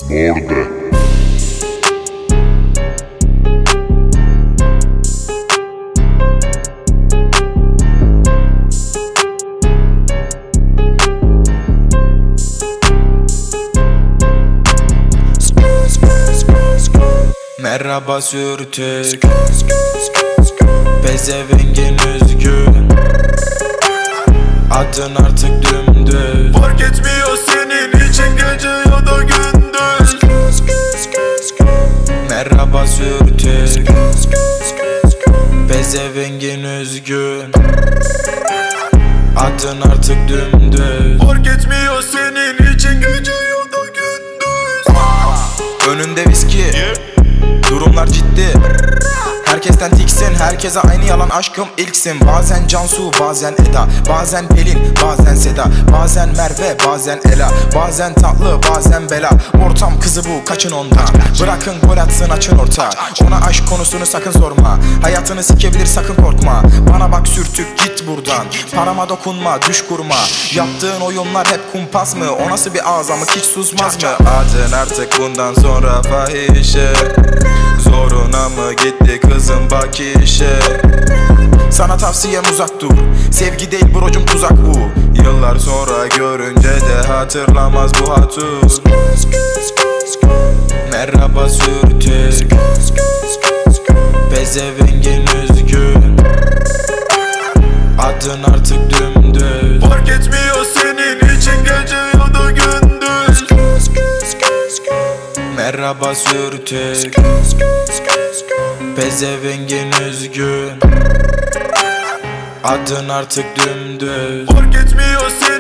Orada. Merhaba sürtük, pezevengin üzgün, adın artık dümdüz. Fark etmiyor senin için gece ya da gündüz. Merhaba sürtük, pezevengin üzgün, adın artık dümdüz. Fark etmiyor senin için gece ya da gündüz. Önünde viski, durumlar ciddi. Herkesten tiksin, herkese aynı yalan aşkım ilksin. Bazen Cansu, bazen Eda, bazen Pelin, bazen Seda, bazen Merve, bazen Ela, bazen tatlı, bazen bela. Ortam kızı bu, kaçın ondan. Bırakın gol atsın, açın orta. Ona aşk konusunu sakın sorma. Hayatını sikebilir, sakın korkma. Bana bak sürtük, git buradan. Parama dokunma, düş kurma. Yaptığın oyunlar hep kumpas mı? O nasıl bir ağzamık, hiç susmaz mı? Adın artık bundan sonra fahişe. Zoruna mı gitti kızım, bak işe. Sana tavsiyem uzak dur. Sevgi değil brocum, tuzak bu. Yıllar sonra görünce de hatırlamaz bu hatun. Merhaba sürtük, pezevengin üzgün, adın artık dümdüz. Fark etmiyor senin için gece ya da gündüz. Merhaba sürtük, pezevengin üzgün, adın artık dümdüz. Fark etmiyor senin